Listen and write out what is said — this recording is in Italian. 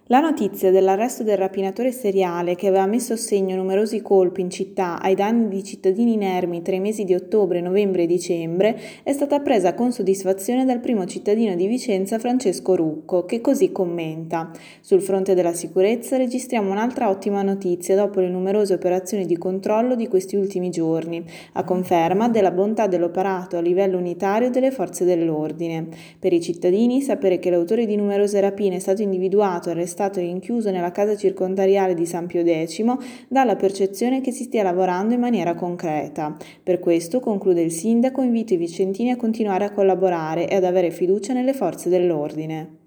La notizia dell'arresto del rapinatore seriale che aveva messo a segno numerosi colpi in città ai danni di cittadini inermi tra i mesi di ottobre, novembre e dicembre è stata presa con soddisfazione dal primo cittadino di Vicenza Francesco Rucco, che così commenta: sul fronte della sicurezza registriamo un'altra ottima notizia dopo le numerose operazioni di controllo di questi ultimi giorni, a conferma della bontà dell'operato a livello unitario delle forze dell'ordine. Per i cittadini sapere che l'autore di numerose rapine è stato individuato, arrestato e rinchiuso nella casa circondariale di San Pio X dà la percezione che si stia lavorando in maniera concreta. Per questo, conclude il sindaco, invito i vicentini a continuare a collaborare e ad avere fiducia nelle forze dell'ordine.